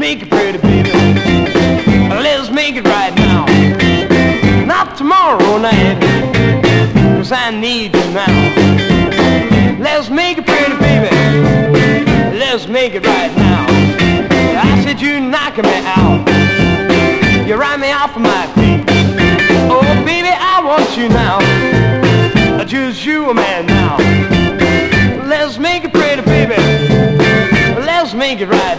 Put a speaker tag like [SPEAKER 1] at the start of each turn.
[SPEAKER 1] make it pretty, baby. Let's make it right now. Not tomorrow night, 'cause I need you now. Let's make it pretty, baby. Let's make it right now. I said you knocking me out. You ride me off of my feet. Oh, baby, I want you now. Just you a man now. Let's make it pretty, baby. Let's make it right.